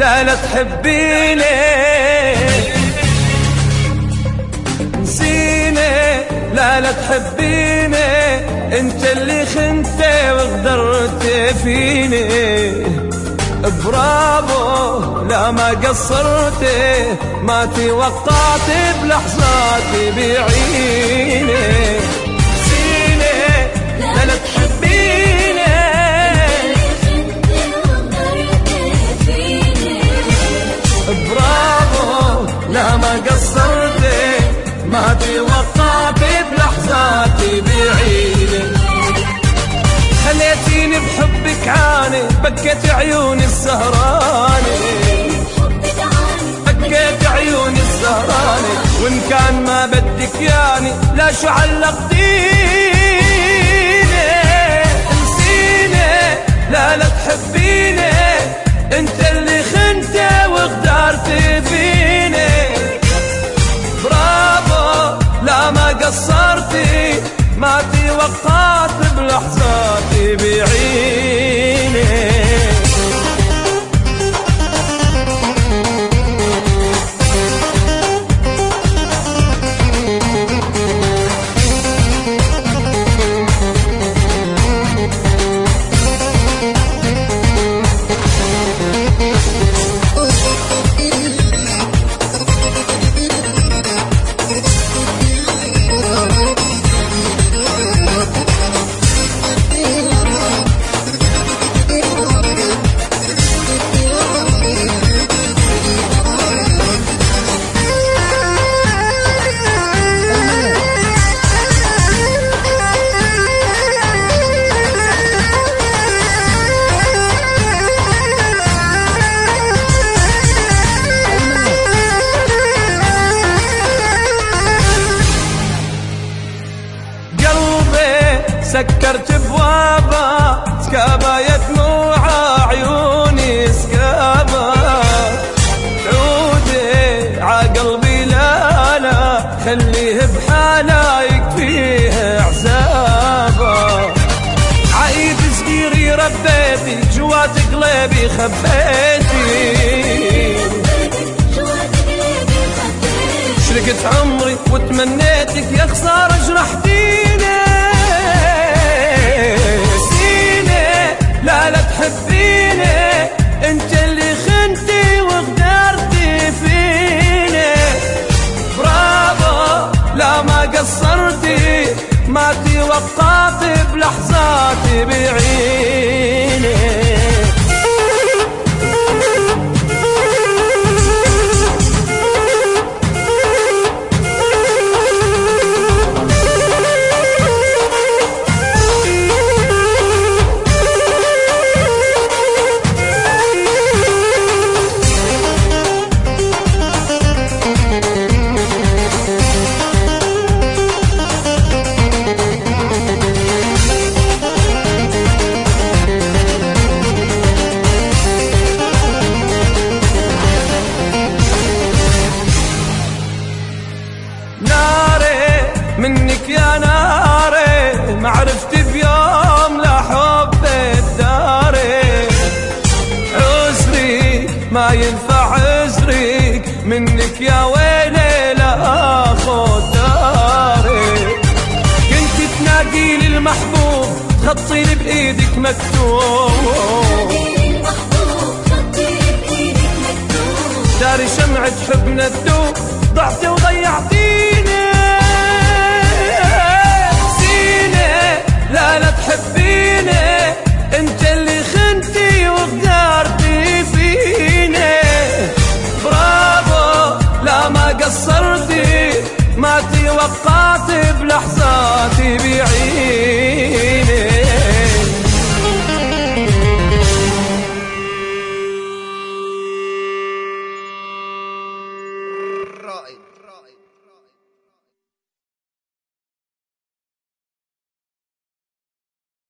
لا لا تحبيني، نسيني لا لا تحبيني، انت اللي خنتي وغدرت فيني. برافو لا ما قصرتي، ما توقعت بلحظاتي بعيني. نسيني لا لا تحبيني، برافو لا ما قصرتي، ما توقعت بلحظاتي بعيني. خليتيني بحبك عاني، بكيت عيوني السهراني، بكيت عيوني السهراني، وإن كان ما بدك ياني لا شو علقتيني. انسيني لا لا تحبيني، انت اللي خنتي وغدرتي فيني. برافو لا ما قصرتي، ما توقعت بلحظاتي بعيني. سكرت بوابا سكابا يا دموع عيوني سكابا. عودي عقلبي لا لا خليه بحاله يكفيه عذابا. عيد صغيري ربيتي جوات قلبي خبيتي. شرقت عمري وتمنيتك يا خسارة جرحتيني. لا لا تحبيني، انت اللي خنتي وغدرتي فيني. برافو لا ما قصرتي، ما توقعت بلحظاتي بعيني. منك يا ناري ما عرفت بيوم لا حب الداري. عذري ما ينفع عذرك، منك يا ويلي لا اخذ داري. كنت تناديلي المحبوب تخطيلي بايدك مكتوب. داري شمعة حبنا تدوب، ضعتي وضيعتيني. لا لا تحبيني، انت اللي خنتي وغدرتي فيني. برافو لا ما قصرتي، ما توقعت بلحظاتي بعيد.